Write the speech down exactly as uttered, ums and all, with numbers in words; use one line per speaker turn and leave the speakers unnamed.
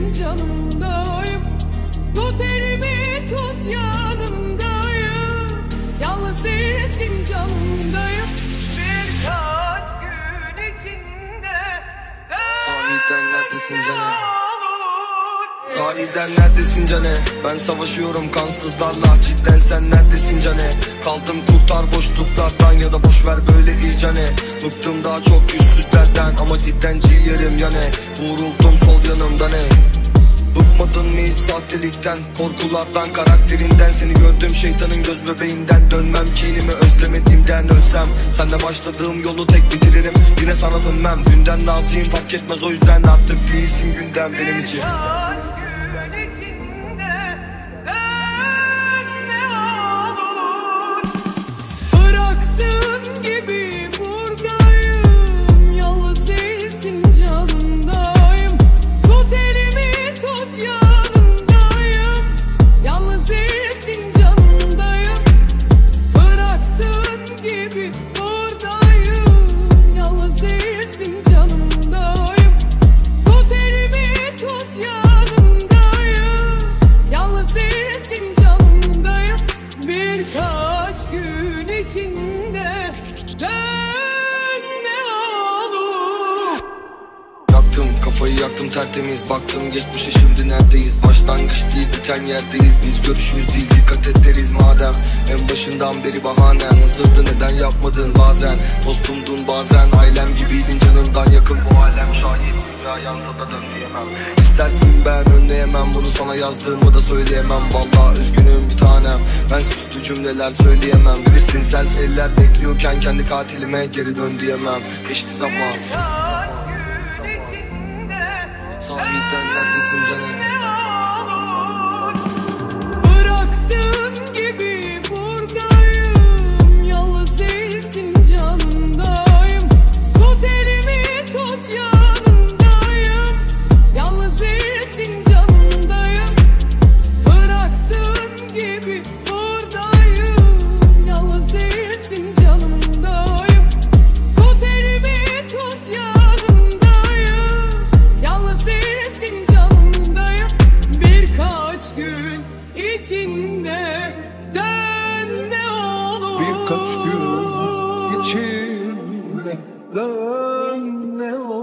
değilsin canımdayım. Tut elimi tut yanımdayım. Yalnız değilsin canımdayım. Birkaç gün içinde
sahiden neredesin canım? Sahiden neredesin cane? Ben savaşıyorum kansızlarla. Cidden sen neredesin cane? Kaldım kurtar boşluklardan ya da boşver böyle iyicane. Bıktım daha çok yüzsüzlerden ama cidden ciğerim yani. Vuruldum sol yanımdan ne? Bıkmadın mı hiç sahtelikten, korkulardan, karakterinden? Seni gördüm şeytanın göz bebeğinden. Dönmem kinimi özlemediğimden ölsem. Senle başladığım yolu tek bitiririm. Yine sana dönmem. Dünden naziyim fark etmez, o yüzden artık değilsin gündem benim için.
Birkaç gün içinde ben ne olur?
Yaktım kafayı yaktım tertemiz, baktım geçmişe şimdi neredeyiz? Başlangıç değil biten yerdeyiz, biz görüşürüz değil dikkat et deriz madem. En başından beri bahanen hazırdı, neden yapmadın bazen? Dostumdun bazen, ailem gibiydin canımdan yakın. Bu alem şahit, dünya yansa da dön diyemem. İstersin ben önleyemem, bunu sana yazdığımı da söyleyemem. Vallahi üzgünüm bir tanem, ben süslü cümleler söyleyemem. Bilirsin sen eller bekliyorken kendi katilime geri dön diyemem. Geçti zaman. Sahiden neredesin canım?
Bıraktığın gibi buradayım. Yalnız değilsin canımdayım. Tut elimi tut yanımdayım. Yalnız değilsin canımdayım. Bıraktığın gibi buradayım. Yalnız değilsin canımdayım. Tut elimi tut yanımdayım. Yalnız değilsin canımdayım. Birkaç gün içinde dön ne olur?
Birkaç gün içinde dön ne olur?